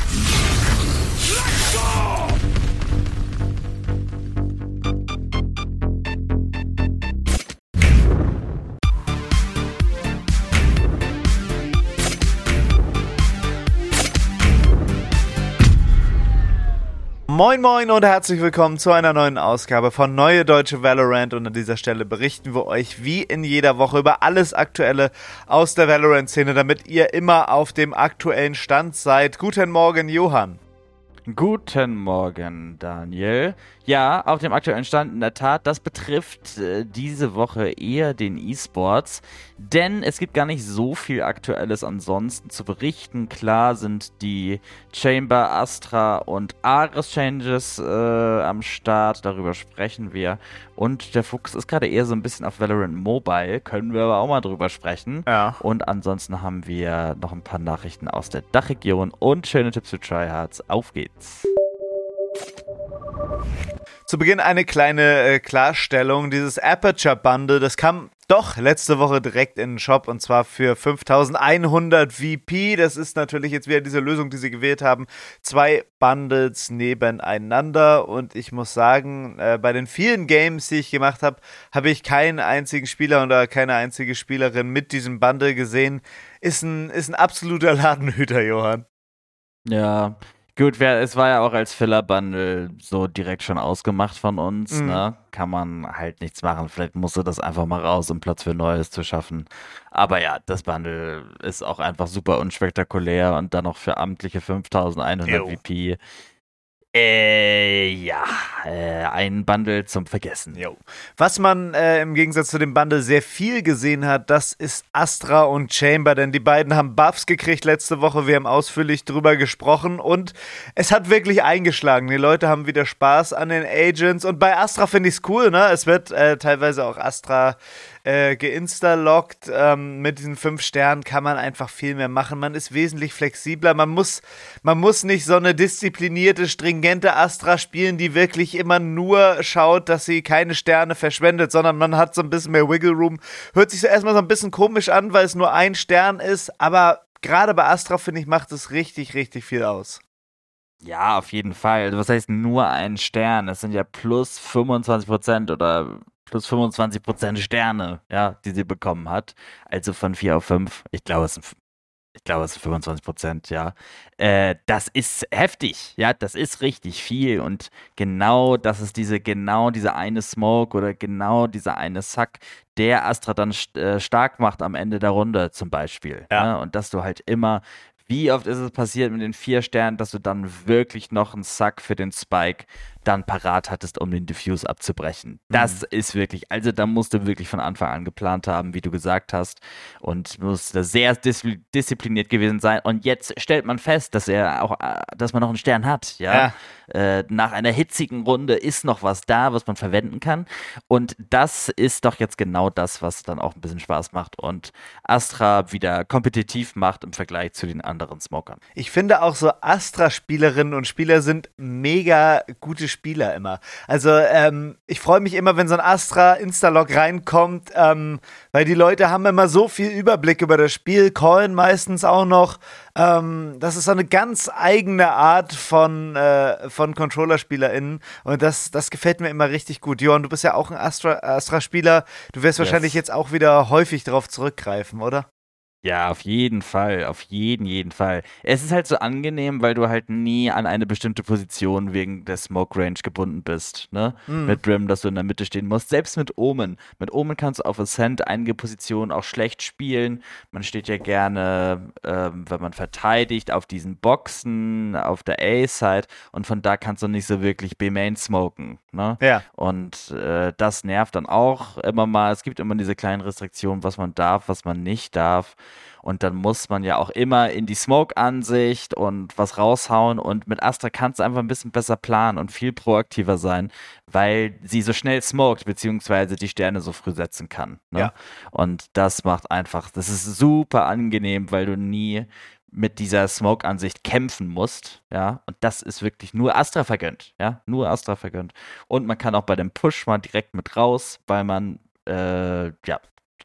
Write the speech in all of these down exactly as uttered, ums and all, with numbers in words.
Moin moin und herzlich willkommen zu einer neuen Ausgabe von Neue Deutsche Valorant, und an dieser Stelle berichten wir euch wie in jeder Woche über alles Aktuelle aus der Valorant-Szene, damit ihr immer auf dem aktuellen Stand seid. Guten Morgen, Johann. Guten Morgen, Daniel. Ja, auf dem aktuellen Stand in der Tat, das betrifft äh, diese Woche eher den E-Sports, denn es gibt gar nicht so viel Aktuelles ansonsten zu berichten. Klar sind die Chamber, Astra und Ares Changes äh, am Start, darüber sprechen wir. Und der Fokus ist gerade eher so ein bisschen auf Valorant Mobile, können wir aber auch mal drüber sprechen. Ja. Und ansonsten haben wir noch ein paar Nachrichten aus der Dachregion und schöne Tipps für Tryhards. Auf geht's! Zu Beginn eine kleine äh, Klarstellung. Dieses Aperture Bundle, das kam doch letzte Woche direkt in den Shop, und zwar für fünftausendeinhundert V P. Das ist natürlich jetzt wieder diese Lösung, die sie gewählt haben. Zwei Bundles nebeneinander, und ich muss sagen, äh, bei den vielen Games, die ich gemacht habe, habe ich keinen einzigen Spieler oder keine einzige Spielerin mit diesem Bundle gesehen. Ist ein, ist ein absoluter Ladenhüter, Johann. Ja, gut, wer, es war ja auch als Filler-Bundle so direkt schon ausgemacht von uns, Mhm. ne? Kann man halt nichts machen. Vielleicht musste das einfach mal raus, um Platz für Neues zu schaffen. Aber ja, das Bundle ist auch einfach super unspektakulär und dann noch für amtliche fünftausendeinhundert Jo. V P. Äh, ja, äh, ein Bundle zum Vergessen. Jo. Was man äh, im Gegensatz zu dem Bundle sehr viel gesehen hat, das ist Astra und Chamber, denn die beiden haben Buffs gekriegt letzte Woche, wir haben ausführlich drüber gesprochen und es hat wirklich eingeschlagen. Die Leute haben wieder Spaß an den Agents, und bei Astra finde ich es cool, ne? Es wird äh, teilweise auch Astra äh, geinstaloggt. Ähm, mit diesen fünf Sternen kann man einfach viel mehr machen. Man ist wesentlich flexibler. Man muss, man muss nicht so eine disziplinierte, stringente Astra spielen, die wirklich immer nur schaut, dass sie keine Sterne verschwendet, sondern man hat so ein bisschen mehr Wiggle Room. Hört sich so erstmal so ein bisschen komisch an, weil es nur ein Stern ist, aber gerade bei Astra, finde ich, macht es richtig, richtig viel aus. Ja, auf jeden Fall. Also was heißt nur ein Stern? Es sind ja plus fünfundzwanzig Prozent oder plus fünfundzwanzig Prozent Sterne, ja, die sie bekommen hat. Also von vier auf fünf. Ich glaube, es sind, ich glaube, es sind fünfundzwanzig Prozent, ja. Äh, das ist heftig, ja, das ist richtig viel. Und genau das ist diese, genau diese eine Smoke oder genau dieser eine Sack, der Astra dann st- äh, stark macht am Ende der Runde zum Beispiel. Ja. Ne? Und dass du halt immer, wie oft ist es passiert mit den vier Sternen, dass du dann wirklich noch einen Sack für den Spike dann parat hattest, um den Diffuse abzubrechen. Das ist wirklich, also da musst du wirklich von Anfang an geplant haben, wie du gesagt hast, und musst da sehr dis- diszipliniert gewesen sein. Und jetzt stellt man fest, dass er auch, äh, dass man noch einen Stern hat, ja. Äh, nach einer hitzigen Runde ist noch was da, was man verwenden kann. Und das ist doch jetzt genau das, was dann auch ein bisschen Spaß macht und Astra wieder kompetitiv macht im Vergleich zu den anderen Smokern. Ich finde auch so Astra-Spielerinnen und Spieler sind mega gute Spieler immer. Also ähm, ich freue mich immer, wenn so ein Astra-Instalog reinkommt, ähm, weil die Leute haben immer so viel Überblick über das Spiel, callen meistens auch noch. Ähm, das ist so eine ganz eigene Art von, äh, von Controller-SpielerInnen, und das, das gefällt mir immer richtig gut. Johann, du bist ja auch ein Astra- Astra-Spieler, du wirst Yes. wahrscheinlich jetzt auch wieder häufig darauf zurückgreifen, oder? Ja, auf jeden Fall, auf jeden, jeden Fall. Es ist halt so angenehm, weil du halt nie an eine bestimmte Position wegen der Smoke Range gebunden bist, ne? Mhm. Mit Brim, dass du in der Mitte stehen musst. Selbst mit Omen. Mit Omen kannst du auf Ascent einige Positionen auch schlecht spielen. Man steht ja gerne, ähm, wenn man verteidigt, auf diesen Boxen, auf der A-Side, und von da kannst du nicht so wirklich B-Main smoken, ne? Ja. Und äh, das nervt dann auch immer mal. Es gibt immer diese kleinen Restriktionen, was man darf, was man nicht darf. Und dann muss man ja auch immer in die Smoke-Ansicht und was raushauen. Und mit Astra kannst du einfach ein bisschen besser planen und viel proaktiver sein, weil sie so schnell smoked, beziehungsweise die Sterne so früh setzen kann. Ne? Ja. Und das macht einfach, das ist super angenehm, weil du nie mit dieser Smoke-Ansicht kämpfen musst, ja, und das ist wirklich nur Astra vergönnt, ja, nur Astra vergönnt. Und man kann auch bei dem Push mal direkt mit raus, weil man, äh, ja,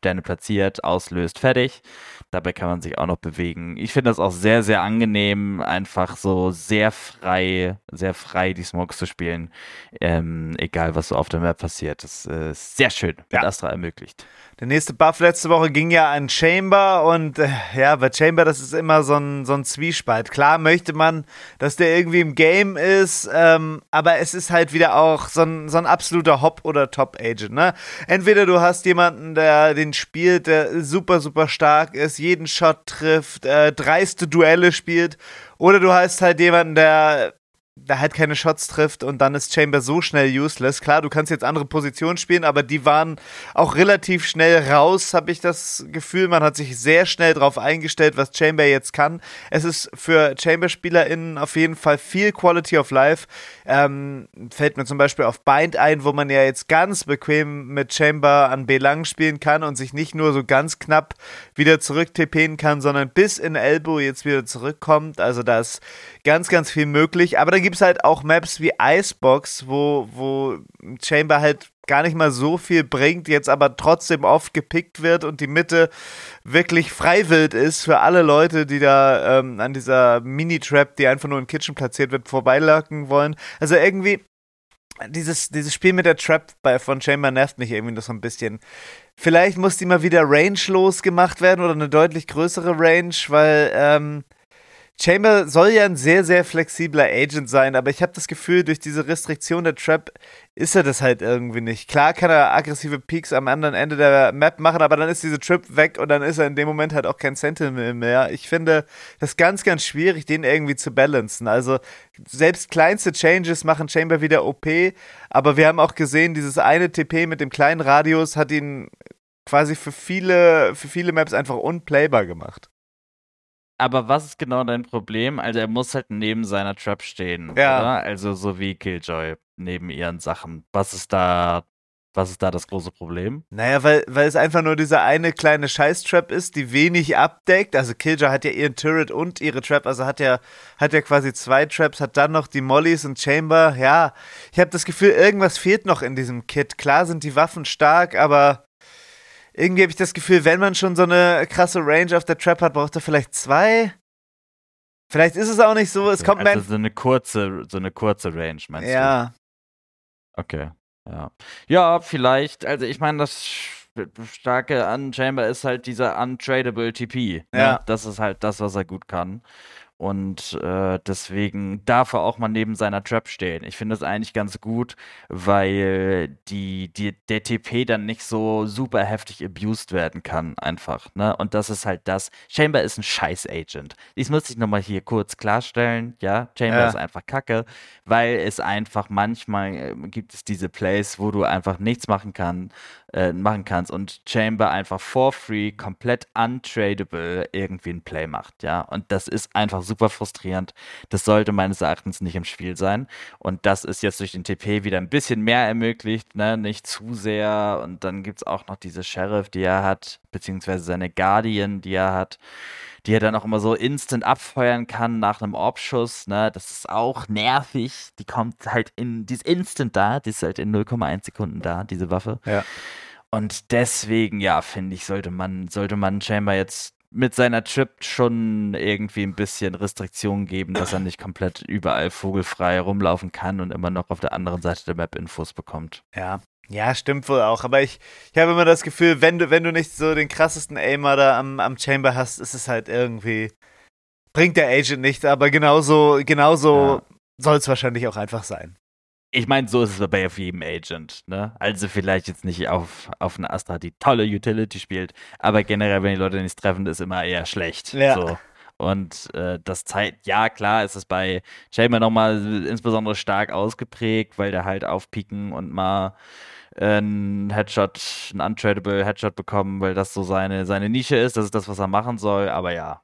Sterne platziert, auslöst, fertig. Dabei kann man sich auch noch bewegen. Ich finde das auch sehr, sehr angenehm, einfach so sehr frei, sehr frei die Smokes zu spielen. Ähm, egal, was so auf der Map passiert. Das äh, ist sehr schön, wird Ja. Astra ermöglicht. Der nächste Buff letzte Woche ging ja an Chamber und äh, ja, bei Chamber, das ist immer so ein, so ein Zwiespalt. Klar möchte man, dass der irgendwie im Game ist, ähm, aber es ist halt wieder auch so ein, so ein absoluter Hop- oder Top-Agent, ne? Entweder du hast jemanden, der den spielt, der super, super stark ist, jeden Shot trifft, äh, dreiste Duelle spielt, oder du hast halt jemanden, der da halt keine Shots trifft und dann ist Chamber so schnell useless. Klar, du kannst jetzt andere Positionen spielen, aber die waren auch relativ schnell raus, habe ich das Gefühl. Man hat sich sehr schnell darauf eingestellt, was Chamber jetzt kann. Es ist für Chamber-SpielerInnen auf jeden Fall viel Quality of Life. Ähm, fällt mir zum Beispiel auf Bind ein, wo man ja jetzt ganz bequem mit Chamber an B-Lang spielen kann und sich nicht nur so ganz knapp wieder zurück TPen kann, sondern bis in Elbow jetzt wieder zurückkommt. Also da ist ganz, ganz viel möglich. Aber dann gibt es halt auch Maps wie Icebox, wo, wo Chamber halt gar nicht mal so viel bringt, jetzt aber trotzdem oft gepickt wird und die Mitte wirklich freiwild ist für alle Leute, die da ähm, an dieser Mini-Trap, die einfach nur im Kitchen platziert wird, vorbeilacken wollen. Also irgendwie, dieses, dieses Spiel mit der Trap bei, von Chamber nervt mich irgendwie noch so ein bisschen. Vielleicht muss die mal wieder range-los gemacht werden oder eine deutlich größere Range, weil ähm, Chamber soll ja ein sehr, sehr flexibler Agent sein, aber ich habe das Gefühl, durch diese Restriktion der Trap ist er das halt irgendwie nicht. Klar kann er aggressive Peaks am anderen Ende der Map machen, aber dann ist diese Trap weg und dann ist er in dem Moment halt auch kein Sentinel mehr. Ich finde das ganz, ganz schwierig, den irgendwie zu balancen. Also selbst kleinste Changes machen Chamber wieder O P, aber wir haben auch gesehen, dieses eine T P mit dem kleinen Radius hat ihn quasi für viele, für viele Maps einfach unplaybar gemacht. Aber was ist genau dein Problem? Also er muss halt neben seiner Trap stehen, Ja. oder? Also so wie Killjoy neben ihren Sachen. Was ist da, was ist da das große Problem? Naja, weil, weil es einfach nur diese eine kleine Scheiß-Trap ist, die wenig abdeckt. Also Killjoy hat ja ihren Turret und ihre Trap, also hat ja, hat ja quasi zwei Traps, hat dann noch die Mollys und Chamber. Ja, ich habe das Gefühl, irgendwas fehlt noch in diesem Kit. Klar sind die Waffen stark, aber irgendwie habe ich das Gefühl, wenn man schon so eine krasse Range auf der Trap hat, braucht er vielleicht zwei. Vielleicht ist es auch nicht so, es Okay, kommt also mir... so eine kurze, so eine kurze Range, meinst du? Ja, Okay, ja. Ja, vielleicht. Also ich meine, das Sch- Starke an Chamber ist halt dieser untradable T P. Ne? Ja. Das ist halt das, was er gut kann. Und äh, deswegen darf er auch mal neben seiner Trap stehen. Ich finde das eigentlich ganz gut, weil die, die, der T P dann nicht so super heftig abused werden kann, einfach. Ne? Und das ist halt das. Chamber ist ein Scheiß-Agent. Dies muss ich nochmal hier kurz klarstellen. Ja, Chamber Ja. ist einfach Kacke, weil es einfach manchmal äh, gibt es diese Plays, wo du einfach nichts machen kann, äh, machen kannst und Chamber einfach for free, komplett untradable irgendwie ein Play macht, ja. Und das ist einfach super frustrierend. Das sollte meines Erachtens nicht im Spiel sein. Und das ist jetzt durch den T P wieder ein bisschen mehr ermöglicht, ne? Nicht zu sehr. Und dann gibt es auch noch diese Sheriff, die er hat, beziehungsweise seine Guardian, die er hat, die er dann auch immer so instant abfeuern kann nach einem Orbschuss, ne? Das ist auch nervig. Die kommt halt in, die ist instant da, die ist halt in null Komma eins Sekunden da, diese Waffe. Ja. Und deswegen, ja, finde ich, sollte man, sollte man Chamber jetzt mit seiner Trip schon irgendwie ein bisschen Restriktionen geben, dass er nicht komplett überall vogelfrei rumlaufen kann und immer noch auf der anderen Seite der Map Infos bekommt. Ja. Ja, stimmt wohl auch. Aber ich, ich habe immer das Gefühl, wenn du, wenn du nicht so den krassesten Aimer da am, am Chamber hast, ist es halt irgendwie, bringt der Agent nichts, aber genauso, genauso Ja. soll es wahrscheinlich auch einfach sein. Ich meine, so ist es bei auf jedem Agent, ne? Also vielleicht jetzt nicht auf, auf eine Astra, die tolle Utility spielt, aber generell, wenn die Leute nichts treffen, ist immer eher schlecht. Ja. So. Und äh, das zeigt, ja klar, ist es bei Chamber nochmal insbesondere stark ausgeprägt, weil der halt aufpieken und mal äh, einen Headshot, einen untradable Headshot bekommen, weil das so seine, seine Nische ist, das ist das, was er machen soll, aber ja,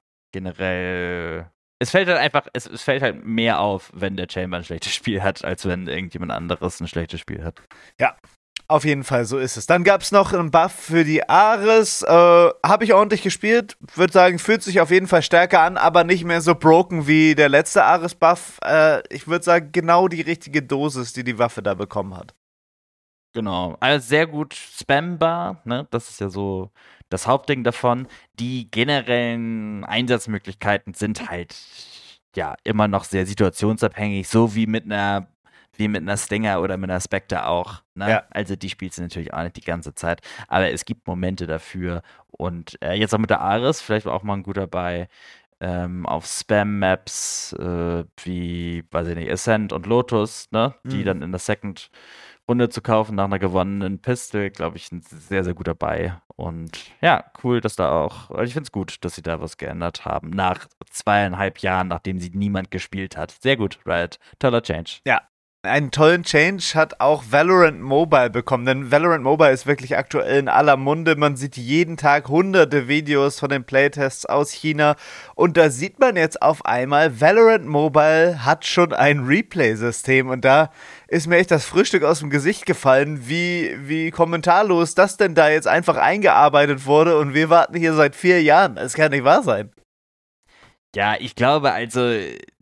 generell es fällt halt einfach, es, es fällt halt mehr auf, wenn der Chamber ein schlechtes Spiel hat, als wenn irgendjemand anderes ein schlechtes Spiel hat. Ja, auf jeden Fall, so ist es. Dann gab es noch einen Buff für die Ares. Äh, Habe ich ordentlich gespielt. Würde sagen, fühlt sich auf jeden Fall stärker an, aber nicht mehr so broken wie der letzte Ares-Buff. Äh, ich würde sagen, genau die richtige Dosis, die die Waffe da bekommen hat. Genau. Also sehr gut spambar, ne? Das ist ja so das Hauptding davon. Die generellen Einsatzmöglichkeiten sind halt ja immer noch sehr situationsabhängig, so wie mit einer wie mit einer Stinger oder mit einer Spectre auch, ne? Ja. Also die spielst du natürlich auch nicht die ganze Zeit, aber es gibt Momente dafür und äh, jetzt auch mit der Ares vielleicht auch mal ein guter bei ähm, auf Spam-Maps äh, wie, weiß ich nicht, Ascent und Lotus, ne? Die Mhm. dann in der Second Runde zu kaufen nach einer gewonnenen Pistol, glaube ich, ein sehr, sehr guter Buy. Und ja, cool, dass da auch, also ich finde es gut, dass sie da was geändert haben. Nach zweieinhalb Jahren, nachdem sie niemand gespielt hat. Sehr gut, Riot. Toller Change. Ja, einen tollen Change hat auch Valorant Mobile bekommen, denn Valorant Mobile ist wirklich aktuell in aller Munde. Man sieht jeden Tag hunderte Videos von den Playtests aus China und da sieht man jetzt auf einmal, Valorant Mobile hat schon ein Replay-System und da ist mir echt das Frühstück aus dem Gesicht gefallen, wie, wie kommentarlos das denn da jetzt einfach eingearbeitet wurde und wir warten hier seit vier Jahren. Das kann nicht wahr sein. Ja, ich glaube also,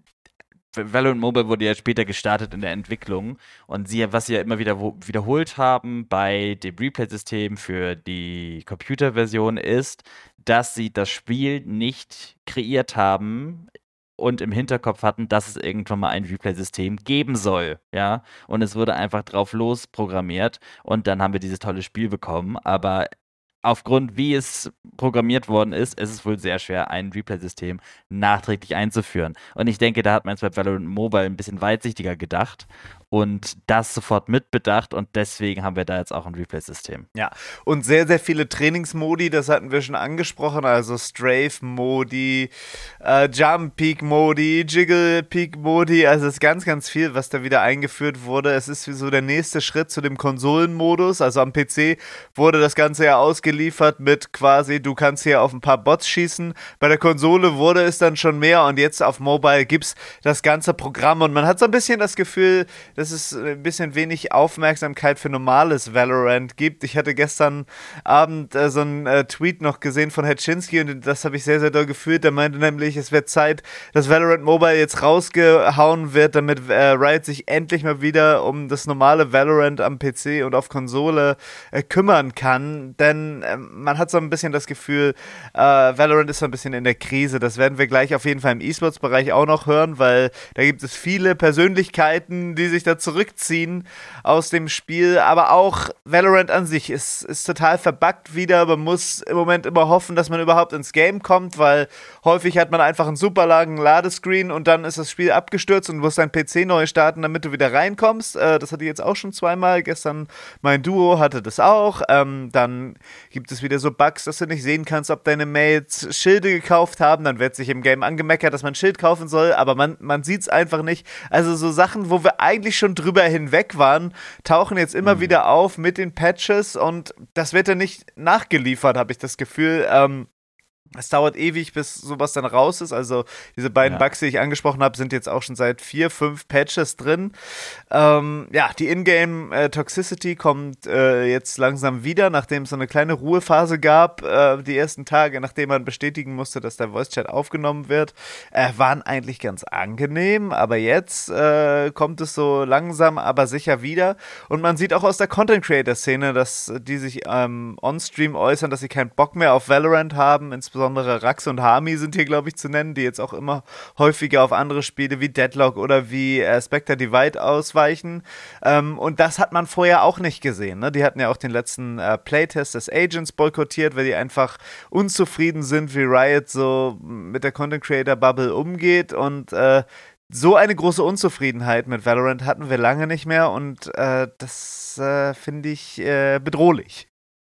Valorant Mobile wurde ja später gestartet in der Entwicklung und sie, was sie ja immer wieder wo- wiederholt haben bei dem Replay-System für die Computerversion ist, dass sie das Spiel nicht kreiert haben und im Hinterkopf hatten, dass es irgendwann mal ein Replay-System geben soll, ja, und es wurde einfach drauf losprogrammiert und dann haben wir dieses tolle Spiel bekommen, aber aufgrund, wie es programmiert worden ist, ist es wohl sehr schwer, ein Replay-System nachträglich einzuführen. Und ich denke, da hat man jetzt bei Valorant Mobile ein bisschen weitsichtiger gedacht und das sofort mitbedacht und deswegen haben wir da jetzt auch ein Replay-System. Ja, und sehr, sehr viele Trainingsmodi, das hatten wir schon angesprochen, also Strafe-Modi, äh, Jump-Peak-Modi, Jiggle-Peak-Modi, also es ist ganz, ganz viel, was da wieder eingeführt wurde. Es ist wie so der nächste Schritt zu dem Konsolenmodus, also am P C wurde das Ganze ja ausgeliefert mit quasi, du kannst hier auf ein paar Bots schießen, bei der Konsole wurde es dann schon mehr und jetzt auf Mobile gibt's das ganze Programm und man hat so ein bisschen das Gefühl, dass es ein bisschen wenig Aufmerksamkeit für normales Valorant gibt. Ich hatte gestern Abend äh, so einen äh, Tweet noch gesehen von Hetschinski und das habe ich sehr, sehr doll gefühlt. Der meinte nämlich, es wird Zeit, dass Valorant Mobile jetzt rausgehauen wird, damit äh, Riot sich endlich mal wieder um das normale Valorant am P C und auf Konsole äh, kümmern kann. Denn äh, man hat so ein bisschen das Gefühl, äh, Valorant ist so ein bisschen in der Krise. Das werden wir gleich auf jeden Fall im E-Sports-Bereich auch noch hören, weil da gibt es viele Persönlichkeiten, die sich da zurückziehen aus dem Spiel, aber auch Valorant an sich ist, ist total verbuggt wieder. Man muss im Moment immer hoffen, dass man überhaupt ins Game kommt, weil häufig hat man einfach einen super langen Ladescreen und dann ist das Spiel abgestürzt und du musst dein P C neu starten, damit du wieder reinkommst. Äh, das hatte ich jetzt auch schon zweimal. Gestern mein Duo hatte das auch. Ähm, dann gibt es wieder so Bugs, dass du nicht sehen kannst, ob deine Mates Schilde gekauft haben. Dann wird sich im Game angemeckert, dass man ein Schild kaufen soll, aber man, man sieht es einfach nicht. Also so Sachen, wo wir eigentlich schon drüber hinweg waren, tauchen jetzt immer Mhm. wieder auf mit den Patches und das wird dann nicht nachgeliefert, habe ich das Gefühl. Ähm, es dauert ewig, bis sowas dann raus ist. Also diese beiden Ja. Bugs, die ich angesprochen habe, sind jetzt auch schon seit vier, fünf Patches drin. Ähm, ja, die Ingame-Toxicity kommt äh, jetzt langsam wieder, nachdem es so eine kleine Ruhephase gab. Äh, die ersten Tage, nachdem man bestätigen musste, dass der Voice-Chat aufgenommen wird, äh, waren eigentlich ganz angenehm. Aber jetzt äh, kommt es so langsam, aber sicher wieder. Und man sieht auch aus der Content-Creator-Szene, dass die sich ähm, on-stream äußern, dass sie keinen Bock mehr auf Valorant haben, insbesondere Insbesondere Rax und Hami sind hier, glaube ich, zu nennen, die jetzt auch immer häufiger auf andere Spiele wie Deadlock oder wie äh, Spectre Divide ausweichen. Ähm, und das hat man vorher auch nicht gesehen. Ne? Die hatten ja auch den letzten äh, Playtest des Agents boykottiert, weil die einfach unzufrieden sind, wie Riot so mit der Content Creator Bubble umgeht. Und äh, so eine große Unzufriedenheit mit Valorant hatten wir lange nicht mehr. Und äh, das äh, finde ich äh, bedrohlich.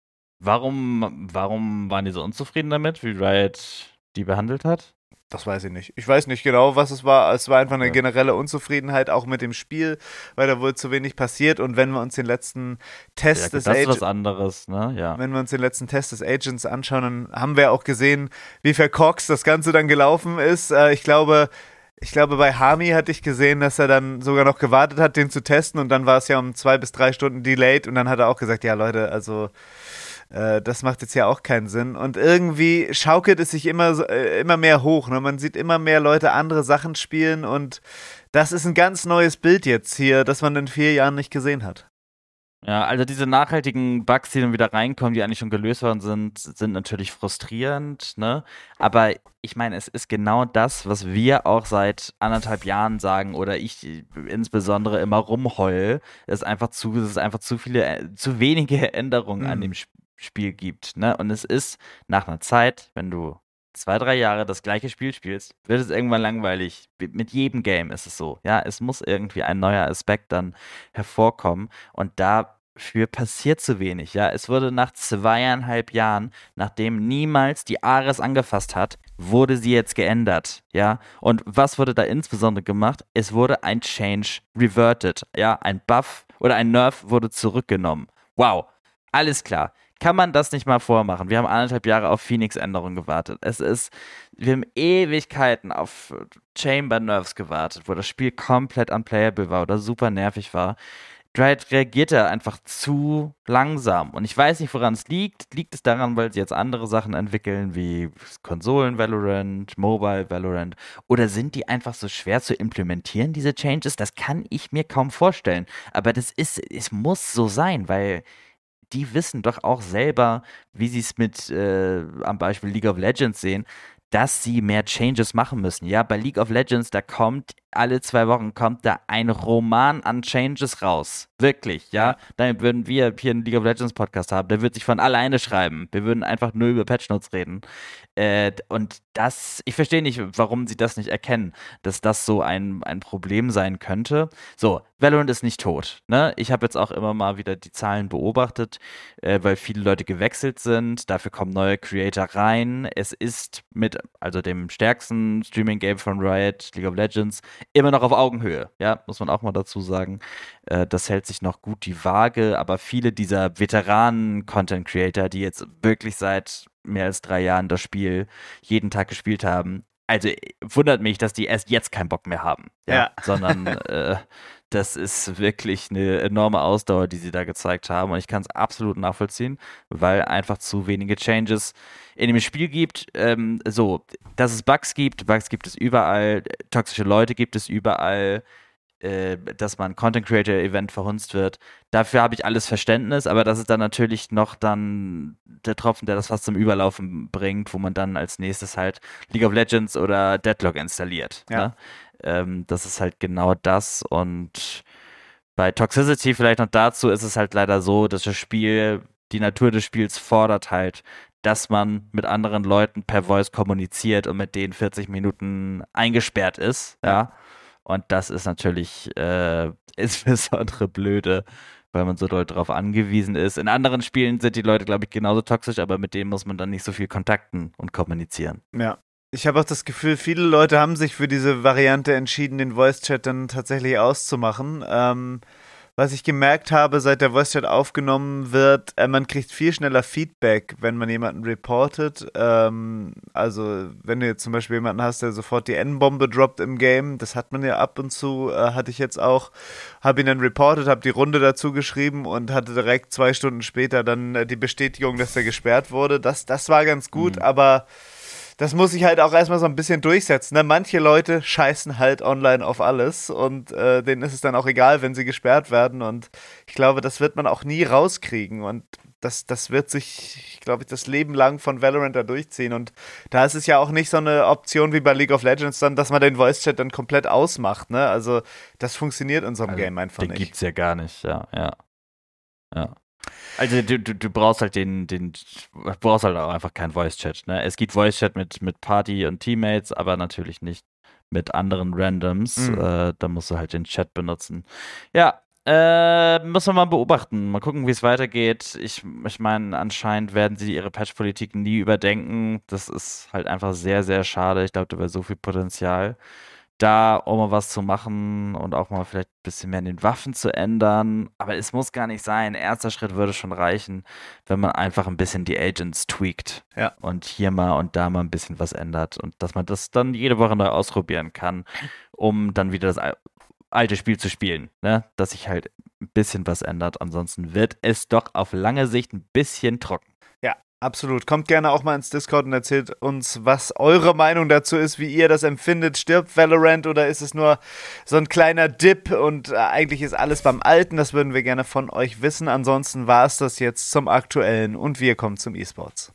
Warum, warum waren die so unzufrieden damit, wie Riot die behandelt hat? Das weiß ich nicht. Ich weiß nicht genau, was es war. Es war einfach eine Ja. generelle Unzufriedenheit, auch mit dem Spiel, weil da wohl zu wenig passiert. Und wenn wir uns den letzten Test Ja, des das ist was Agents, anderes, ne? Ja. wenn wir uns den letzten Test des Agents anschauen, dann haben wir auch gesehen, wie verkorkst das Ganze dann gelaufen ist. Äh, ich glaube, ich glaube, bei Hami hatte ich gesehen, dass er dann sogar noch gewartet hat, den zu testen. Und dann war es ja um zwei bis drei Stunden delayed. Und dann hat er auch gesagt, ja Leute, also äh, das macht jetzt ja auch keinen Sinn. Und irgendwie schaukelt es sich immer, so- äh, immer mehr hoch. Ne? Man sieht immer mehr Leute andere Sachen spielen und das ist ein ganz neues Bild jetzt hier, das man in vier Jahren nicht gesehen hat. Ja, also diese nachhaltigen Bugs, die dann wieder reinkommen, die eigentlich schon gelöst worden sind, sind natürlich frustrierend, ne? Aber ich meine, es ist genau das, was wir auch seit anderthalb Jahren sagen oder ich insbesondere immer rumheul, es ist einfach zu, es ist einfach zu viele, äh, zu wenige Änderungen an dem Mhm. Sp- Spiel gibt, ne? Und es ist nach einer Zeit, wenn du zwei, drei Jahre das gleiche Spiel spielst, wird es irgendwann langweilig. Mit jedem Game ist es so, ja? Es muss irgendwie ein neuer Aspekt dann hervorkommen. Und dafür passiert zu wenig, ja. Es wurde nach zweieinhalb Jahren, nachdem niemals die Ares angefasst hat, wurde sie jetzt geändert, ja. Und was wurde da insbesondere gemacht? Es wurde ein Change reverted, ja. Ein Buff oder ein Nerf wurde zurückgenommen. Wow, alles klar. Kann man das nicht mal vormachen? Wir haben anderthalb Jahre auf Phoenix-Änderungen gewartet. Es ist, wir haben Ewigkeiten auf Chamber Nerfs gewartet, wo das Spiel komplett unplayable war oder super nervig war. Riot reagiert da einfach zu langsam. Und ich weiß nicht, woran es liegt. Liegt es daran, weil sie jetzt andere Sachen entwickeln, wie Konsolen-Valorant, Mobile-Valorant? Oder sind die einfach so schwer zu implementieren, diese Changes? Das kann ich mir kaum vorstellen. Aber das ist, es muss so sein, weil die wissen doch auch selber, wie sie es mit äh, am Beispiel League of Legends sehen, dass sie mehr Changes machen müssen. Ja, bei League of Legends, da kommt alle zwei Wochen kommt da ein Roman an Changes raus. Wirklich, ja. Ja. Dann würden wir hier einen League of Legends Podcast haben, der wird sich von alleine schreiben. Wir würden einfach nur über Patch Notes reden. Äh, und das, ich verstehe nicht, warum sie das nicht erkennen, dass das so ein, ein Problem sein könnte. So, Valorant ist nicht tot. Ne? Ich habe jetzt auch immer mal wieder die Zahlen beobachtet, äh, weil viele Leute gewechselt sind. Dafür kommen neue Creator rein. Es ist mit, also dem stärksten Streaming-Game von Riot, League of Legends, immer noch auf Augenhöhe. Ja, muss man auch mal dazu sagen. Äh, das hält sich noch gut die Waage, aber viele dieser Veteranen-Content-Creator, die jetzt wirklich seit mehr als drei Jahren das Spiel jeden Tag gespielt haben, also wundert mich, dass die erst jetzt keinen Bock mehr haben, ja, Ja. sondern äh, das ist wirklich eine enorme Ausdauer, die sie da gezeigt haben und ich kann es absolut nachvollziehen, weil einfach zu wenige Changes in dem Spiel gibt. Ähm, so, dass es Bugs gibt, Bugs gibt es überall, toxische Leute gibt es überall, äh, dass man Content Creator Event verhunzt wird. Dafür habe ich alles Verständnis, aber das ist dann natürlich noch dann der Tropfen, der das fast zum Überlaufen bringt, wo man dann als nächstes halt League of Legends oder Deadlock installiert. Ja. Ne? Ähm, das ist halt genau das und bei Toxicity vielleicht noch dazu ist es halt leider so, dass das Spiel, die Natur des Spiels fordert halt, dass man mit anderen Leuten per Voice kommuniziert und mit denen vierzig Minuten eingesperrt ist, ja. Und das ist natürlich äh, insbesondere blöde, weil man so doll darauf angewiesen ist. In anderen Spielen sind die Leute, glaube ich, genauso toxisch, aber mit denen muss man dann nicht so viel kontakten und kommunizieren. Ja. Ich habe auch das Gefühl, viele Leute haben sich für diese Variante entschieden, den Voice-Chat dann tatsächlich auszumachen. Ähm, was ich gemerkt habe, seit der Voice-Chat aufgenommen wird, äh, man kriegt viel schneller Feedback, wenn man jemanden reportet. Ähm, also, wenn du jetzt zum Beispiel jemanden hast, der sofort die N-Bombe droppt im Game, das hat man ja ab und zu, äh, hatte ich jetzt auch, habe ihn dann reportet, habe die Runde dazu geschrieben und hatte direkt zwei Stunden später dann äh, die Bestätigung, dass er gesperrt wurde. Das, das war ganz gut, Mhm. aber das muss ich halt auch erstmal so ein bisschen durchsetzen. Ne? Manche Leute scheißen halt online auf alles und äh, denen ist es dann auch egal, wenn sie gesperrt werden. Und ich glaube, das wird man auch nie rauskriegen. Und das, das wird sich, glaube ich, das Leben lang von Valorant da durchziehen. Und da ist es ja auch nicht so eine Option wie bei League of Legends dann, dass man den Voice-Chat dann komplett ausmacht. Ne? Also das funktioniert in so einem Also, Game einfach den nicht. gibt's ja gar nicht, ja, ja, ja. Also du, du, du brauchst halt den, den, du brauchst halt auch einfach keinen Voice-Chat, ne? Es gibt Voice-Chat mit, mit Party und Teammates, aber natürlich nicht mit anderen Randoms. Mhm. Äh, da musst du halt den Chat benutzen. Ja, äh, müssen wir mal beobachten. Mal gucken, wie es weitergeht. Ich, ich meine, anscheinend werden sie ihre Patch-Politik nie überdenken. Das ist halt einfach sehr, sehr schade. Ich glaube, da wäre so viel Potenzial da, um mal was zu machen und auch mal vielleicht ein bisschen mehr in den Waffen zu ändern. Aber es muss gar nicht sein. Erster Schritt würde schon reichen, wenn man einfach ein bisschen die Agents tweakt Ja. und hier mal und da mal ein bisschen was ändert und dass man das dann jede Woche neu ausprobieren kann, um dann wieder das al- alte Spiel zu spielen, ne? Dass sich halt ein bisschen was ändert. Ansonsten wird es doch auf lange Sicht ein bisschen trocken. Ja, Absolut. Kommt gerne auch mal ins Discord und erzählt uns, was eure Meinung dazu ist, wie ihr das empfindet. Stirbt Valorant oder ist es nur so ein kleiner Dip und äh, eigentlich ist alles beim Alten? Das würden wir gerne von euch wissen. Ansonsten war es das jetzt zum Aktuellen und wir kommen zum E-Sports.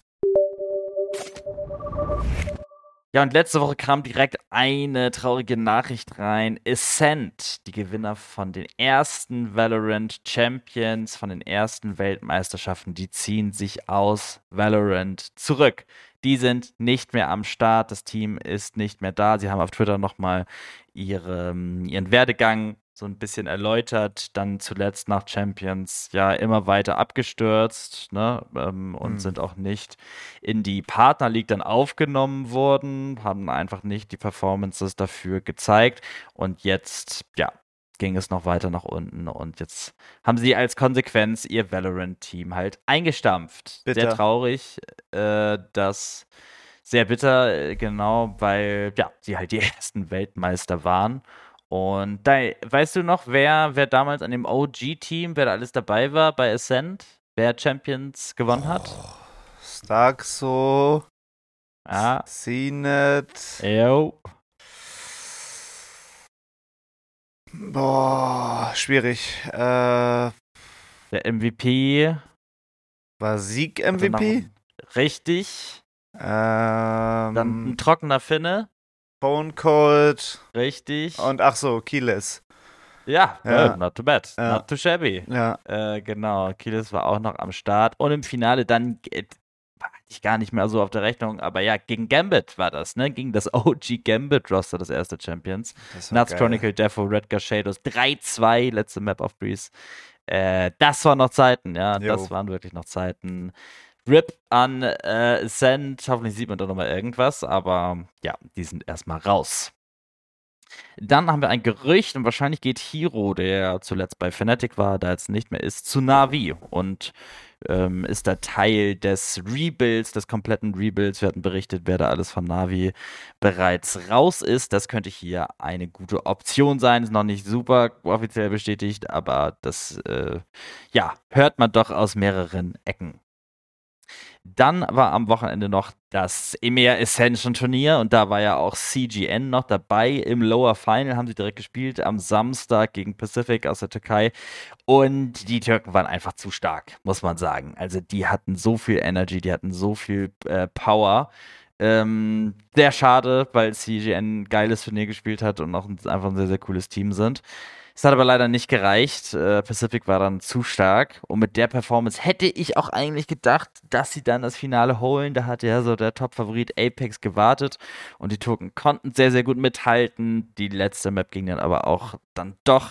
Ja, und letzte Woche kam direkt eine traurige Nachricht rein. Ascent, die Gewinner von den ersten Valorant Champions, von den ersten Weltmeisterschaften, die ziehen sich aus Valorant zurück. Die sind nicht mehr am Start, das Team ist nicht mehr da. Sie haben auf Twitter nochmal ihre, ihren Werdegang so ein bisschen erläutert, dann zuletzt nach Champions ja immer weiter abgestürzt, ne, ähm, und mhm. sind auch nicht in die Partner League dann aufgenommen worden, haben einfach nicht die Performances dafür gezeigt und jetzt, ja, ging es noch weiter nach unten und jetzt haben sie als Konsequenz ihr Valorant-Team halt eingestampft. Bitter. Sehr traurig, äh, dass sehr bitter, äh, genau, weil, ja, sie halt die ersten Weltmeister waren. Und da, weißt du noch, wer, wer damals an dem O G-Team, wer da alles dabei war bei Ascent? Wer Champions gewonnen oh, hat? Starkso. Ja. CNET. Jo. Boah, schwierig. Äh, Der M V P. War Sieg-M V P? Richtig. Ähm, Dann ein trockener Finne. Bone Cold. Richtig. Und ach so, Keyless. Ja, ja. Well, not too bad. Ja. Not too shabby. Ja. Äh, genau, Keyless war auch noch am Start. Und im Finale dann, äh, war ich gar nicht mehr so auf der Rechnung, aber ja, gegen Gambit war das, ne? Gegen das O G Gambit-Roster, das erste Champions. Nuts geil. Chronicle, Defo, Redgar Shadows, drei zwei, letzte Map of Breeze. Äh, das waren noch Zeiten, ja. Jo. Das waren wirklich noch Zeiten. R I P an äh, Ascent, hoffentlich sieht man da nochmal irgendwas, aber ja, die sind erstmal raus. Dann haben wir ein Gerücht und wahrscheinlich geht Hero, der zuletzt bei Fnatic war, da jetzt nicht mehr ist, zu Na'Vi und ähm, ist da Teil des Rebuilds, des kompletten Rebuilds. Wir hatten berichtet, wer da alles von Na'Vi bereits raus ist. Das könnte hier eine gute Option sein. Ist noch nicht super offiziell bestätigt, aber das äh, ja, hört man doch aus mehreren Ecken. Dann war am Wochenende noch das E M E A Ascension Turnier und da war ja auch C G N noch dabei. Im Lower Final haben sie direkt gespielt am Samstag gegen Pacific aus der Türkei und die Türken waren einfach zu stark, muss man sagen. Also die hatten so viel Energy, die hatten so viel äh, Power. Ähm, sehr schade, weil C G N ein geiles Turnier gespielt hat und auch ein, einfach ein sehr, sehr cooles Team sind. Es hat aber leider nicht gereicht. Äh, Pacific war dann zu stark. Und mit der Performance hätte ich auch eigentlich gedacht, dass sie dann das Finale holen. Da hatte ja so der Top-Favorit Apex gewartet. Und die Türken konnten sehr, sehr gut mithalten. Die letzte Map ging dann aber auch dann doch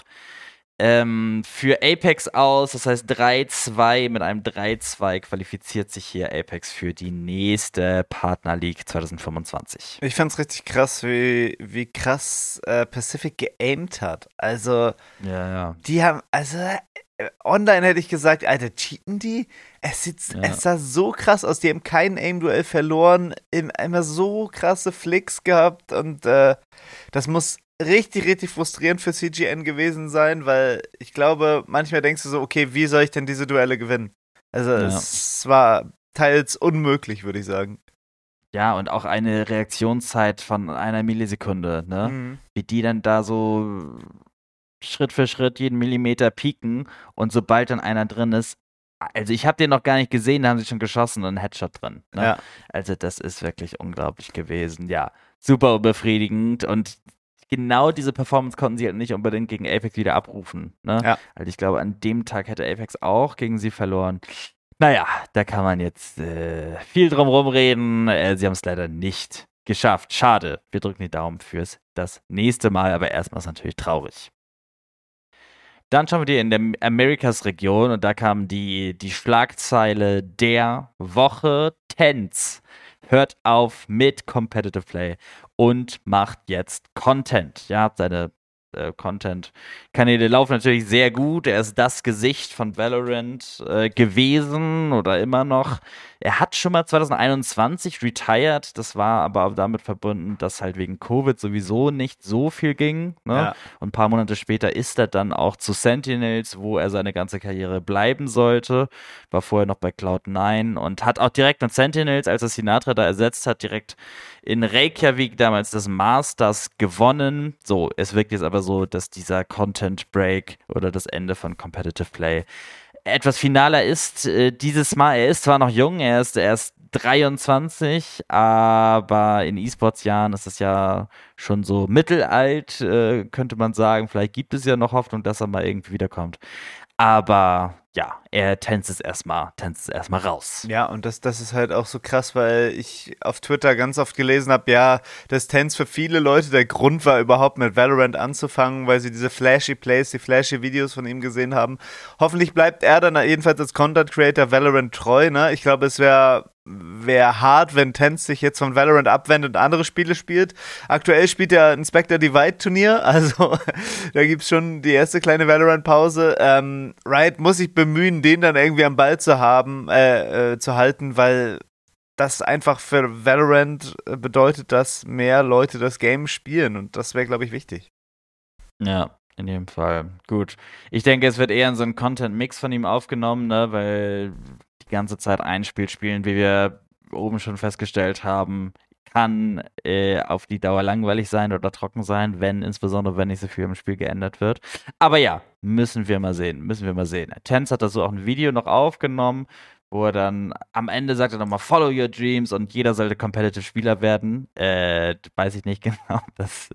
ähm, für Apex aus. Das heißt drei zwei. Mit einem drei zwei qualifiziert sich hier Apex für die nächste Partner League zwanzig fünfundzwanzig. Ich fand's richtig krass, wie, wie krass äh, Pacific geaimt hat. Also, ja, ja. Die haben, also äh, online hätte ich gesagt, Alter, cheaten die? Es, sieht, ja. es sah so krass aus. Die haben kein Aim-Duell verloren, immer so krasse Flicks gehabt und äh, das muss richtig, richtig frustrierend für C G N gewesen sein, weil ich glaube, manchmal denkst du so, okay, wie soll ich denn diese Duelle gewinnen? Also ja. Es war teils unmöglich, würde ich sagen. Ja, und auch eine Reaktionszeit von einer Millisekunde, ne? Mhm. Wie die dann da so Schritt für Schritt jeden Millimeter pieken und sobald dann einer drin ist, also ich habe den noch gar nicht gesehen, da haben sie schon geschossen und einen Headshot drin. Ne? Ja. Also das ist wirklich unglaublich gewesen. Ja, super befriedigend und genau diese Performance konnten sie halt nicht unbedingt gegen Apex wieder abrufen. Ne? Ja. Also ich glaube, an dem Tag hätte Apex auch gegen sie verloren. Naja, da kann man jetzt äh, viel drum rumreden. Äh, sie haben es leider nicht geschafft. Schade. Wir drücken die Daumen fürs das nächste Mal, aber erstmal ist es natürlich traurig. Dann schauen wir dir in der Americas-Region und da kam die, die Schlagzeile der Woche. Tenz hört auf mit Competitive Play und macht jetzt Content. Ja, seine äh, Content-Kanäle laufen natürlich sehr gut. Er ist das Gesicht von Valorant äh, gewesen oder immer noch. Er hat schon mal zwanzig einundzwanzig retired, das war aber auch damit verbunden, dass halt wegen Covid sowieso nicht so viel ging. Ne? Ja. Und ein paar Monate später ist er dann auch zu Sentinels, wo er seine ganze Karriere bleiben sollte. War vorher noch bei Cloud nine und hat auch direkt mit Sentinels, als er Sinatra da ersetzt hat, direkt in Reykjavik damals das Masters gewonnen. So, es wirkt jetzt aber so, dass dieser Content Break oder das Ende von Competitive Play etwas finaler ist. Äh, dieses Mal, er ist zwar noch jung, er ist erst dreiundzwanzig, aber in E-Sports-Jahren ist es ja schon so mittelalt, äh, könnte man sagen. Vielleicht gibt es ja noch Hoffnung, dass er mal irgendwie wiederkommt. Aber ja, er tänzt es erstmal, tänzt es erstmal raus. Ja, und das, das ist halt auch so krass, weil ich auf Twitter ganz oft gelesen habe, ja, dass Tanz für viele Leute der Grund war, überhaupt mit Valorant anzufangen, weil sie diese flashy Plays, die flashy Videos von ihm gesehen haben. Hoffentlich bleibt er dann jedenfalls als Content Creator Valorant treu, ne? Ich glaube, es wäre wäre hart, wenn Tanz sich jetzt von Valorant abwendet und andere Spiele spielt. Aktuell spielt er Inspector Divide Turnier, also da gibt's schon die erste kleine Valorant-Pause. Ähm, Riot muss sich bemühen, den dann irgendwie am Ball zu haben, äh, äh, zu halten, weil das einfach für Valorant bedeutet, dass mehr Leute das Game spielen und das wäre, glaube ich, wichtig. Ja, in jedem Fall. Gut. Ich denke, es wird eher in so ein Content-Mix von ihm aufgenommen, ne, weil die ganze Zeit ein Spiel spielen, wie wir oben schon festgestellt haben, kann äh, auf die Dauer langweilig sein oder trocken sein, wenn, insbesondere wenn nicht so viel im Spiel geändert wird. Aber ja, müssen wir mal sehen, müssen wir mal sehen. Tenz hat da so auch ein Video noch aufgenommen, wo er dann am Ende sagt er nochmal, follow your dreams und jeder sollte Competitive Spieler werden. Äh, weiß ich nicht genau, das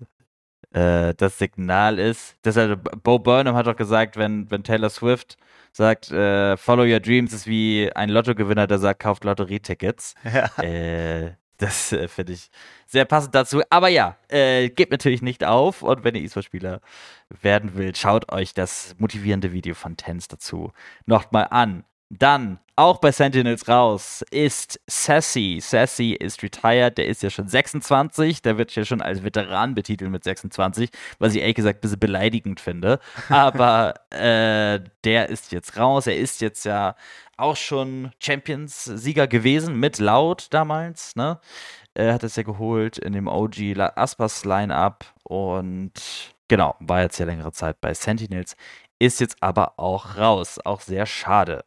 äh, das Signal ist. Deshalb, Bo Burnham hat doch gesagt, wenn, wenn Taylor Swift sagt, äh, follow your dreams ist wie ein Lottogewinner, der sagt, kauft Lotterietickets. Ja. Äh, das äh, finde ich sehr passend dazu. Aber ja, äh, gebt natürlich nicht auf. Und wenn ihr E-Sport-Spieler werden wollt, schaut euch das motivierende Video von Tenz dazu nochmal an. Dann, auch bei Sentinels raus, ist Sassy. Sassy ist retired, der ist ja schon sechsundzwanzig, der wird ja schon als Veteran betitelt mit sechsundzwanzig, was ich ehrlich gesagt ein bisschen beleidigend finde. Aber äh, der ist jetzt raus, er ist jetzt ja auch schon Champions-Sieger gewesen mit Loud damals, ne? Er hat es ja geholt in dem O G Aspas Line-Up und genau, war jetzt ja längere Zeit bei Sentinels, ist jetzt aber auch raus, auch sehr schade.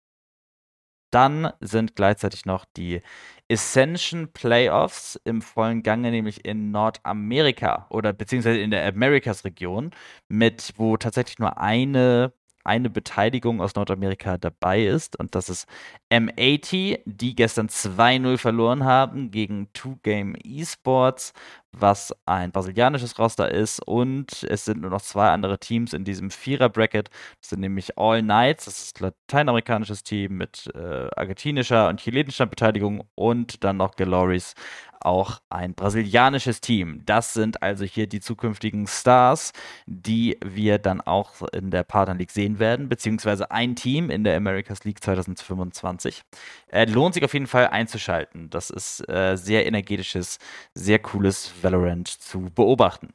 Dann sind gleichzeitig noch die Ascension Playoffs im vollen Gange, nämlich in Nordamerika oder beziehungsweise in der Americas-Region, mit wo tatsächlich nur eine, eine Beteiligung aus Nordamerika dabei ist. Und das ist M achtzig, die gestern zwei null verloren haben gegen Two Game Esports, was ein brasilianisches Roster ist. Und es sind nur noch zwei andere Teams in diesem Vierer-Bracket. Das sind nämlich All Knights, das ist ein lateinamerikanisches Team mit äh, argentinischer und chilenischer Beteiligung. Und dann noch Glories, auch ein brasilianisches Team. Das sind also hier die zukünftigen Stars, die wir dann auch in der Partner League sehen werden, beziehungsweise ein Team in der Americas League zwanzig fünfundzwanzig. Äh, lohnt sich auf jeden Fall einzuschalten. Das ist äh, sehr energetisches, sehr cooles Valorant zu beobachten.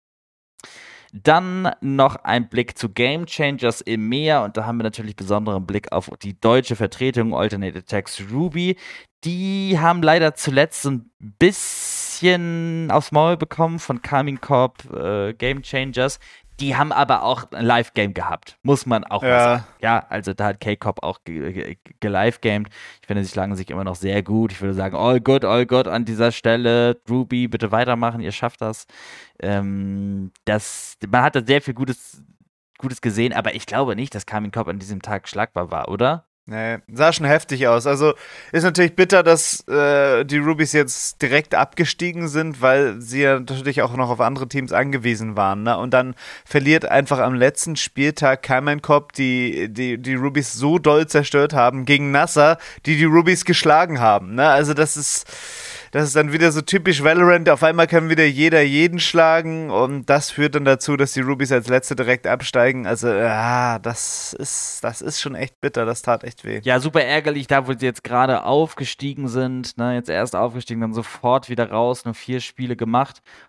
Dann noch ein Blick zu Game Changers E M E A und da haben wir natürlich besonderen Blick auf die deutsche Vertretung Alternate Attacks Ruby. Die haben leider zuletzt ein bisschen aufs Maul bekommen von Karmine Corp äh, Game Changers. Die haben aber auch ein Live-Game gehabt, muss man auch Ja. mal sagen. Ja, also da hat K-Corp auch gelive-gamed. Ich finde, sie schlagen sich immer noch sehr gut. Ich würde sagen, all good, all good an dieser Stelle. Ruby, bitte weitermachen, ihr schafft das. Ähm, das man hat da sehr viel Gutes, Gutes gesehen, aber ich glaube nicht, dass Karmine Corp an diesem Tag schlagbar war, oder? Nee, sah schon heftig aus. Also ist natürlich bitter, dass äh, die Rubies jetzt direkt abgestiegen sind, weil sie ja natürlich auch noch auf andere Teams angewiesen waren. Ne? Und dann verliert einfach am letzten Spieltag Karmine Corp, die, die die Rubies so doll zerstört haben, gegen Nasser, die die Rubies geschlagen haben. Ne? Also das ist... Das ist dann wieder so typisch Valorant. Auf einmal kann wieder jeder jeden schlagen und das führt dann dazu, dass die Rubies als Letzte direkt absteigen. Also, ja, das ist, das ist schon echt bitter. Das tat echt weh. Ja, super ärgerlich, da wo sie jetzt gerade aufgestiegen sind. Ne, jetzt erst aufgestiegen, dann sofort wieder raus, nur vier Spiele gemacht.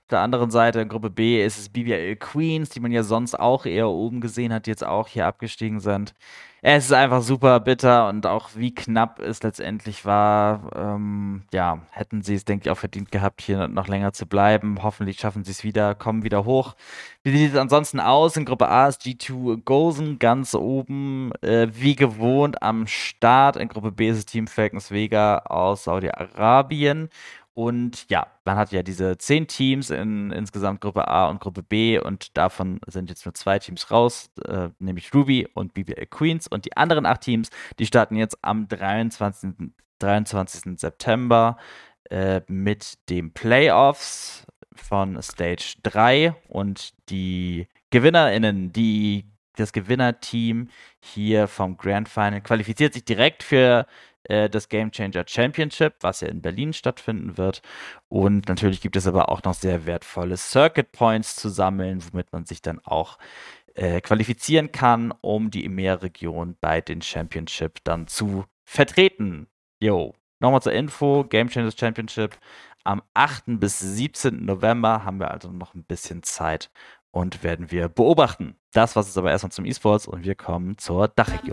der anderen Seite, in Gruppe B, ist es B B L Queens, die man ja sonst auch eher oben gesehen hat, die jetzt auch hier abgestiegen sind. Es ist einfach super bitter und auch wie knapp es letztendlich war, ähm, ja, hätten sie es, denke ich, auch verdient gehabt, hier noch länger zu bleiben. Hoffentlich schaffen sie es wieder, kommen wieder hoch. Wie sieht es ansonsten aus? In Gruppe A ist G zwei Gozen ganz oben, äh, wie gewohnt am Start. In Gruppe B ist es Team Falcons Vega aus Saudi-Arabien. Und ja, man hat ja diese zehn Teams in insgesamt Gruppe A und Gruppe B und davon sind jetzt nur zwei Teams raus, äh, nämlich Ruby und B B L Queens. Und die anderen acht Teams, die starten jetzt am dreiundzwanzigsten September äh, mit den Playoffs von Stage drei und die GewinnerInnen, die das Gewinnerteam hier vom Grand Final qualifiziert sich direkt für das Game Changer Championship, was ja in Berlin stattfinden wird. Und natürlich gibt es aber auch noch sehr wertvolle Circuit Points zu sammeln, womit man sich dann auch äh, qualifizieren kann, um die E M E A-Region bei den Championship dann zu vertreten. Jo, nochmal zur Info, Game Changers Championship am achten bis siebzehnten November haben wir also noch ein bisschen Zeit und werden wir beobachten. Das war's jetzt aber erstmal zum E-Sports und wir kommen zur Dachregion.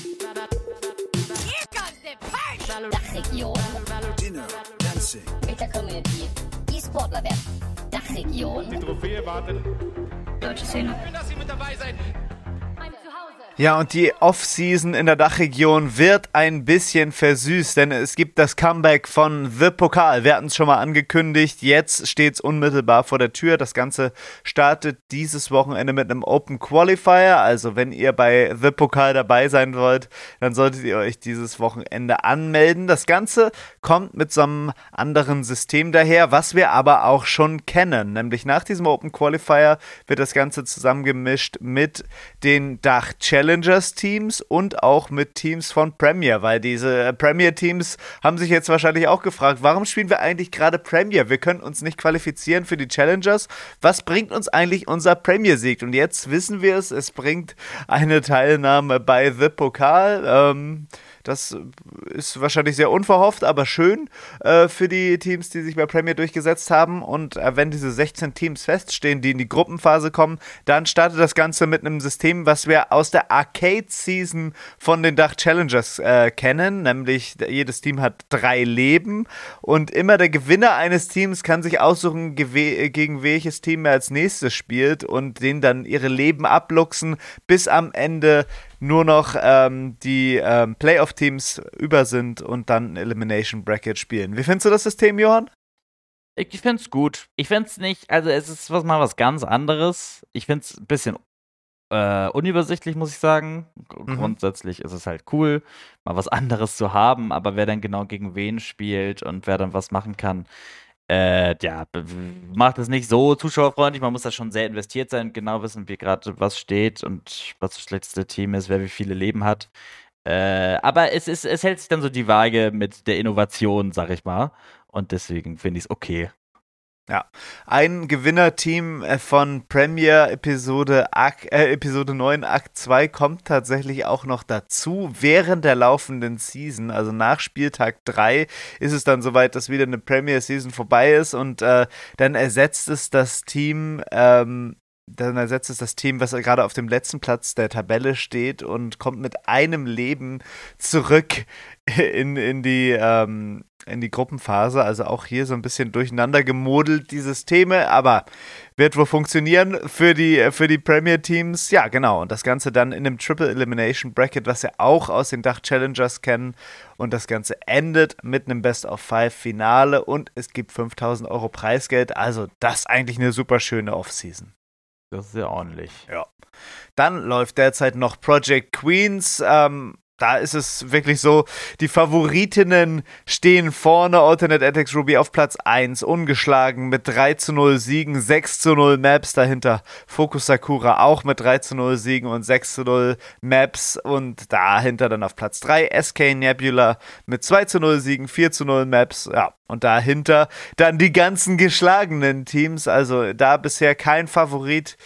Dachregion. Dinner, Dancing. Mit der Community. E-Sportler werden. Dachregion. Die Trophäe wartet. Deutsche Szene. Schön, dass Sie mit dabei seid. Ja, und die Offseason in der Dachregion wird ein bisschen versüßt, denn es gibt das Comeback von The Pokal. Wir hatten es schon mal angekündigt, jetzt steht es unmittelbar vor der Tür. Das Ganze startet dieses Wochenende mit einem Open Qualifier. Also wenn ihr bei The Pokal dabei sein wollt, dann solltet ihr euch dieses Wochenende anmelden. Das Ganze kommt mit so einem anderen System daher, was wir aber auch schon kennen. Nämlich nach diesem Open Qualifier wird das Ganze zusammengemischt mit den Dach-Challenge Challengers-Teams und auch mit Teams von Premier, weil diese Premier-Teams haben sich jetzt wahrscheinlich auch gefragt, warum spielen wir eigentlich gerade Premier? Wir können uns nicht qualifizieren für die Challengers. Was bringt uns eigentlich unser Premier-Sieg? Und jetzt wissen wir es, es bringt eine Teilnahme bei The Pokal. Ähm, das ist wahrscheinlich sehr unverhofft, aber schön äh, für die Teams, die sich bei Premier durchgesetzt haben. Und äh, wenn diese sechzehn Teams feststehen, die in die Gruppenphase kommen, dann startet das Ganze mit einem System, was wir aus der Arcade-Season von den Dach Challengers äh, kennen. Nämlich jedes Team hat drei Leben und immer der Gewinner eines Teams kann sich aussuchen, gewe- gegen welches Team er als nächstes spielt und denen dann ihre Leben abluchsen, bis am Ende nur noch ähm, die ähm, Playoff-Teams über sind und dann ein Elimination Bracket spielen. Wie findest du das System, Johann? Ich finde es gut. Ich finde es nicht, also es ist was mal was ganz anderes. Ich finde es ein bisschen äh, unübersichtlich, muss ich sagen. Mhm. Grundsätzlich ist es halt cool, mal was anderes zu haben, aber wer dann genau gegen wen spielt und wer dann was machen kann, Äh, ja, macht es nicht so zuschauerfreundlich. Man muss da schon sehr investiert sein, genau wissen, wie gerade was steht und was das schlechteste Team ist, wer wie viele Leben hat. Äh, aber es, ist, es hält sich dann so die Waage mit der Innovation, sag ich mal. Und deswegen finde ich es okay. Ja, ein Gewinnerteam von Premier Episode, äh, Episode neun Akt zwei kommt tatsächlich auch noch dazu während der laufenden Season, also nach Spieltag drei ist es dann soweit, dass wieder eine Premier Season vorbei ist und äh, dann ersetzt es das Team, ähm, dann ersetzt es das Team, was gerade auf dem letzten Platz der Tabelle steht und kommt mit einem Leben zurück in, in die ähm, in die Gruppenphase, also auch hier so ein bisschen durcheinander gemodelt, die Systeme, aber wird wohl funktionieren für die, für die Premier-Teams. Ja, genau, und das Ganze dann in einem Triple Elimination Bracket, was wir auch aus den Dach Challengers kennen, und das Ganze endet mit einem Best-of-Five-Finale und es gibt fünftausend Euro Preisgeld, also das ist eigentlich eine super schöne Offseason. Das ist sehr ordentlich. Ja. Dann läuft derzeit noch Project Queens, ähm, da ist es wirklich so, die Favoritinnen stehen vorne, Alternate Antics Ruby auf Platz eins, ungeschlagen mit drei zu null Siegen, sechs zu null Maps, dahinter Focus Sakura auch mit drei zu null Siegen und sechs zu null Maps und dahinter dann auf Platz drei S K Nebula mit zwei zu null Siegen, vier zu null Maps, ja, und dahinter dann die ganzen geschlagenen Teams, also da bisher kein Favorit,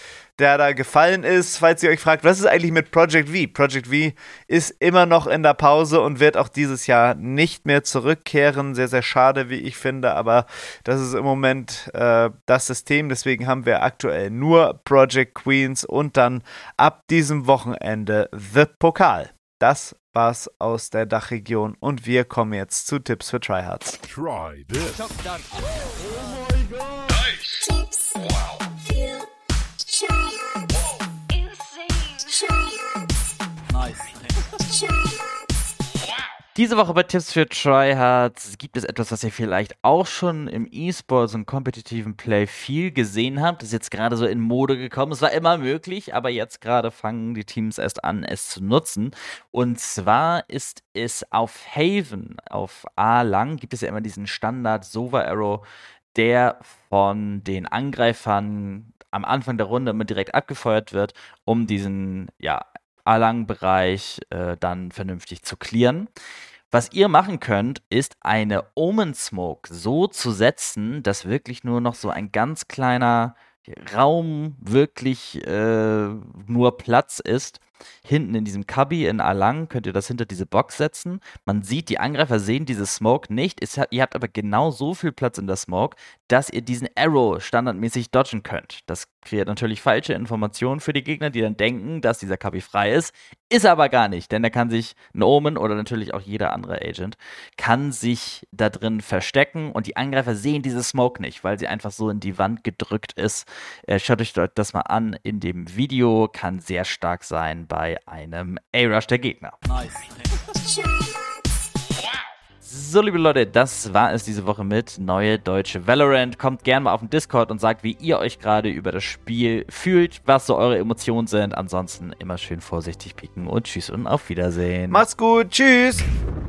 der da gefallen ist. Falls ihr euch fragt, was ist eigentlich mit Project V? Project V ist immer noch in der Pause und wird auch dieses Jahr nicht mehr zurückkehren. Sehr, sehr schade, wie ich finde, aber das ist im Moment äh, das System. Deswegen haben wir aktuell nur Project Queens und dann ab diesem Wochenende The Pokal. Das war's aus der Dachregion und wir kommen jetzt zu Tipps für Tryhards. Try this. Oh my god. Nice. Tipps wow. für Tryhards. Insane. Tryhards. Nice. Tryhards. Diese Woche bei Tipps für Tryhards gibt es etwas, was ihr vielleicht auch schon im E-Sports und kompetitiven Play viel gesehen habt. Das ist jetzt gerade so in Mode gekommen. Es war immer möglich, aber jetzt gerade fangen die Teams erst an, es zu nutzen. Und zwar ist es auf Haven, auf A-Lang, gibt es ja immer diesen Standard Sova Arrow, der von den Angreifern am Anfang der Runde immer direkt abgefeuert wird, um diesen, ja, A-Lang-Bereich äh, dann vernünftig zu clearen. Was ihr machen könnt, ist eine Omen Smoke so zu setzen, dass wirklich nur noch so ein ganz kleiner Raum wirklich äh, nur Platz ist. Hinten in diesem Cubby in A-Lang könnt ihr das hinter diese Box setzen. Man sieht, die Angreifer sehen diese Smoke nicht. Es hat, ihr habt aber genau so viel Platz in der Smoke, dass ihr diesen Arrow standardmäßig dodgen könnt. Das kreiert natürlich falsche Informationen für die Gegner, die dann denken, dass dieser Cubby frei ist. Ist aber gar nicht, denn da kann sich ein Omen oder natürlich auch jeder andere Agent kann sich da drin verstecken und die Angreifer sehen diese Smoke nicht, weil sie einfach so in die Wand gedrückt ist. Äh, schaut euch das mal an in dem Video, kann sehr stark sein bei einem A-Rush der Gegner. Nice. So, liebe Leute, das war es diese Woche mit Neue Deutsche Valorant. Kommt gerne mal auf den Discord und sagt, wie ihr euch gerade über das Spiel fühlt, was so eure Emotionen sind. Ansonsten immer schön vorsichtig pieken und tschüss und auf Wiedersehen. Macht's gut, tschüss!